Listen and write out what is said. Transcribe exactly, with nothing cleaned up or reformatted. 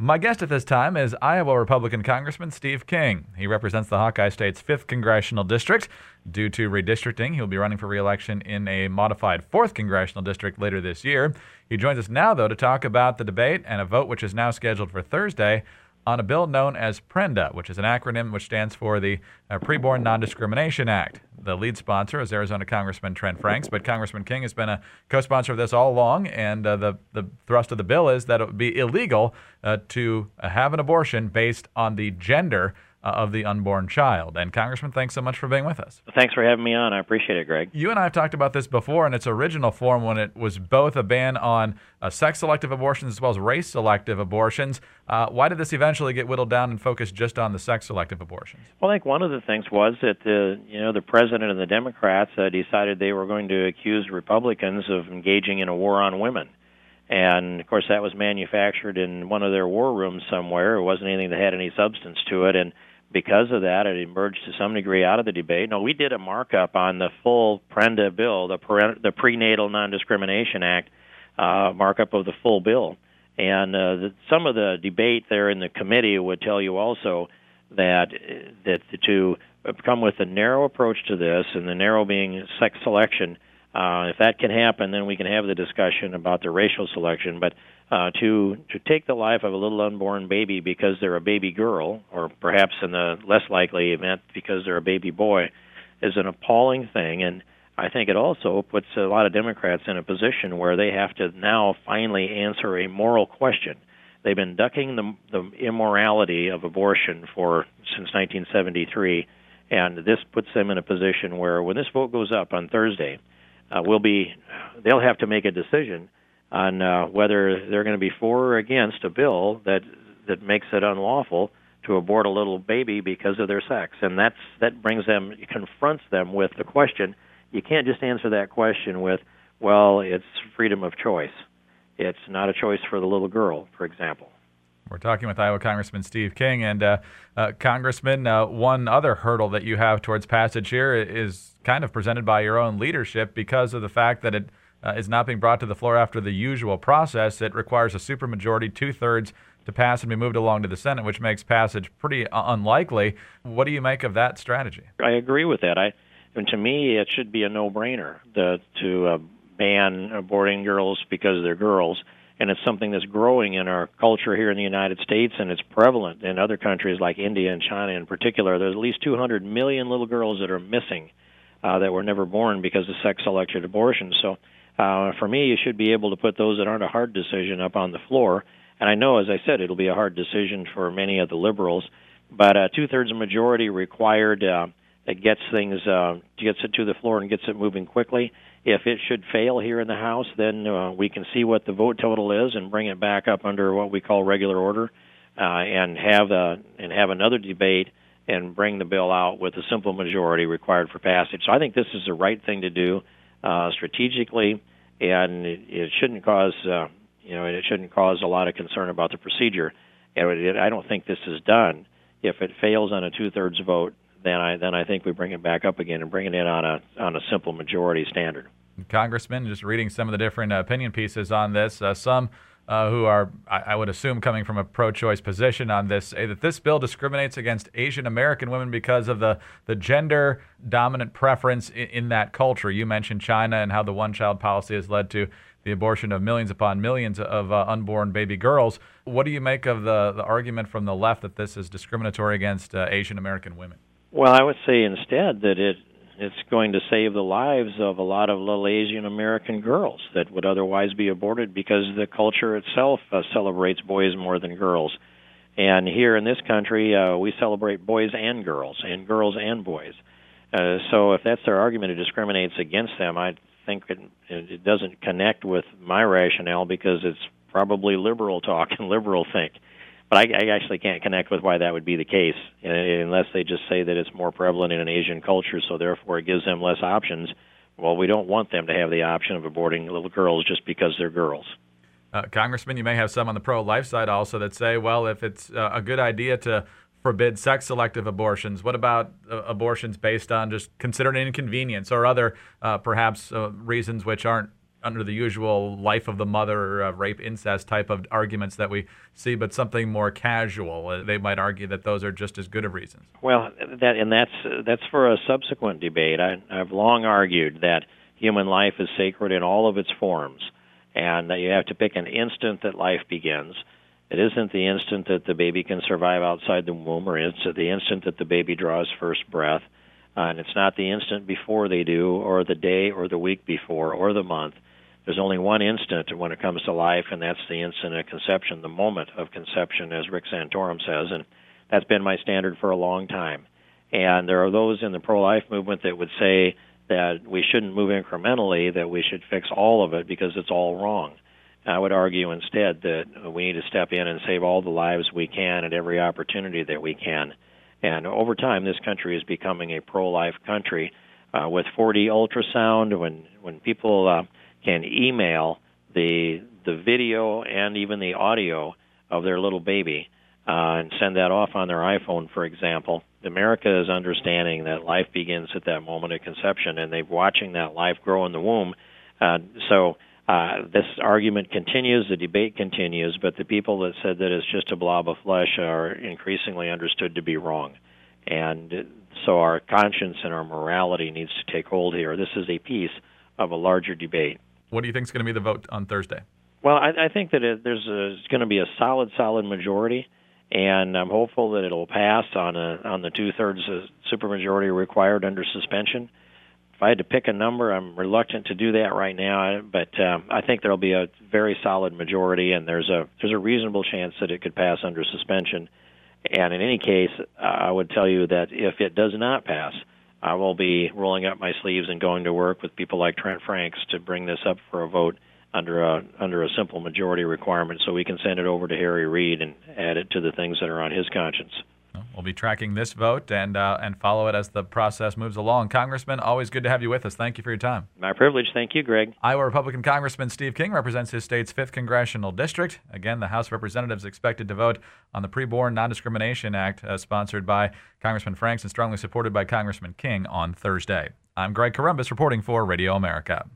My guest at this time is Iowa Republican Congressman Steve King. He represents the Hawkeye State's fifth Congressional District. Due to redistricting, he'll be running for re-election in a modified fourth Congressional District later this year. He joins us now, though, to talk about the debate and a vote which is now scheduled for Thursday on a bill known as PRENDA, which is an acronym which stands for the uh, Preborn Non-Discrimination Act. The lead sponsor is Arizona Congressman Trent Franks, but Congressman King has been a co-sponsor of this all along, and uh, the, the thrust of the bill is that it would be illegal uh, to uh, have an abortion based on the gender uh, of the unborn child. And Congressman, thanks so much for being with us. Thanks for having me on. I appreciate it, Greg. You and I have talked about this before in its original form when it was both a ban on uh, sex-selective abortions as well as race-selective abortions. Uh, why did this eventually get whittled down and focus just on the sex-selective abortions? Well, I think one of the things was that the you know the president and the Democrats uh, decided they were going to accuse Republicans of engaging in a war on women. And, of course, that was manufactured in one of their war rooms somewhere. It wasn't anything that had any substance to it. And because of that, it emerged to some degree out of the debate. No, we did a markup on the full PRENDA bill, the, Pre- the Prenatal Non-Discrimination Act, uh, markup of the full bill. And uh, the, some of the debate there in the committee would tell you also that that to come with a narrow approach to this, and the narrow being sex selection, uh, if that can happen, then we can have the discussion about the racial selection. But uh, to to take the life of a little unborn baby because they're a baby girl, or perhaps in the less likely event because they're a baby boy, is an appalling thing. And I think it also puts a lot of Democrats in a position where they have to now finally answer a moral question. They've been ducking the, the immorality of abortion for since nineteen seventy-three, and this puts them in a position where when this vote goes up on Thursday, uh, will be they'll have to make a decision on uh, whether they're going to be for or against a bill that that makes it unlawful to abort a little baby because of their sex, and that's that brings them confronts them with the question. You can't just answer that question with, well, it's freedom of choice. It's not a choice for the little girl, for example. We're talking with Iowa Congressman Steve King. And, uh, uh, Congressman, uh, one other hurdle that you have towards passage here is kind of presented by your own leadership because of the fact that it uh, is not being brought to the floor after the usual process. It requires a supermajority, two-thirds, to pass and be moved along to the Senate, which makes passage pretty uh, unlikely. What do you make of that strategy? I agree with that. I And to me, it should be a no-brainer the, to uh, ban aborting girls because they're girls. And it's something that's growing in our culture here in the United States, and it's prevalent in other countries like India and China in particular. There's at least two hundred million little girls that are missing uh, that were never born because of sex-selected abortion. So uh, for me, you should be able to put those that aren't a hard decision up on the floor. And I know, as I said, it'll be a hard decision for many of the liberals, but a two-thirds majority required uh, that gets things uh, gets it to the floor and gets it moving quickly. If it should fail here in the House, then uh, we can see what the vote total is and bring it back up under what we call regular order, uh, and have a, and have another debate and bring the bill out with a simple majority required for passage. So I think this is the right thing to do uh, strategically, and it, it shouldn't cause uh, you know it shouldn't cause a lot of concern about the procedure. And it, I don't think this is done. If it fails on a two-thirds vote, then I then I think we bring it back up again and bring it in on a on a simple majority standard. Congressman, just reading some of the different uh, opinion pieces on this, uh, some uh, who are, I, I would assume, coming from a pro-choice position on this, say that this bill discriminates against Asian American women because of the, the gender-dominant preference in, in that culture. You mentioned China and how the one-child policy has led to the abortion of millions upon millions of uh, unborn baby girls. What do you make of the, the argument from the left that this is discriminatory against uh, Asian American women? Well, I would say instead that it it's going to save the lives of a lot of little Asian American girls that would otherwise be aborted because the culture itself uh, celebrates boys more than girls. And here in this country, uh, we celebrate boys and girls, and girls and boys. Uh, so if that's their argument, it discriminates against them. I think it, it doesn't connect with my rationale because it's probably liberal talk and liberal think. But I, I actually can't connect with why that would be the case, unless they just say that it's more prevalent in an Asian culture, so therefore it gives them less options. Well, we don't want them to have the option of aborting little girls just because they're girls. Uh, Congressman, you may have some on the pro-life side also that say, well, if it's uh, a good idea to forbid sex-selective abortions, what about uh, abortions based on just considered inconvenience or other uh, perhaps uh, reasons which aren't under the usual life of the mother, uh, rape, incest type of arguments that we see, but something more casual. Uh, they might argue that those are just as good of reasons. Well, that and that's that's for a subsequent debate. I, I've long argued that human life is sacred in all of its forms, and that you have to pick an instant that life begins. It isn't the instant that the baby can survive outside the womb, or it's the instant that the baby draws first breath, uh, and it's not the instant before they do, or the day, or the week before, or the month. There's only one instant when it comes to life, and that's the instant of conception, the moment of conception, as Rick Santorum says, and that's been my standard for a long time. And there are those in the pro-life movement that would say that we shouldn't move incrementally, that we should fix all of it because it's all wrong. I would argue instead that we need to step in and save all the lives we can at every opportunity that we can. And over time, this country is becoming a pro-life country. Uh, with four D ultrasound, when when people uh, can email the the video and even the audio of their little baby uh, and send that off on their iPhone, for example, America is understanding that life begins at that moment of conception, and they're watching that life grow in the womb. Uh, so. Uh, this argument continues, the debate continues, but the people that said that it's just a blob of flesh are increasingly understood to be wrong. And so our conscience and our morality needs to take hold here. This is a piece of a larger debate. What do you think is going to be the vote on Thursday? Well, I, I think that it, there's a, it's going to be a solid, solid majority, and I'm hopeful that it'll pass on a, on the two-thirds supermajority required under suspension. If I had to pick a number, I'm reluctant to do that right now, but um, I think there'll be a very solid majority, and there's a there's a reasonable chance that it could pass under suspension. And in any case, uh, I would tell you that if it does not pass, I will be rolling up my sleeves and going to work with people like Trent Franks to bring this up for a vote under a under a simple majority requirement, so we can send it over to Harry Reid and add it to the things that are on his conscience. We'll be tracking this vote and uh, and follow it as the process moves along. Congressman, always good to have you with us. Thank you for your time. My privilege. Thank you, Greg. Iowa Republican Congressman Steve King represents his state's fifth Congressional District. Again, the House of Representatives expected to vote on the Preborn Non-Discrimination Act, uh, sponsored by Congressman Franks and strongly supported by Congressman King on Thursday. I'm Greg Corombos reporting for Radio America.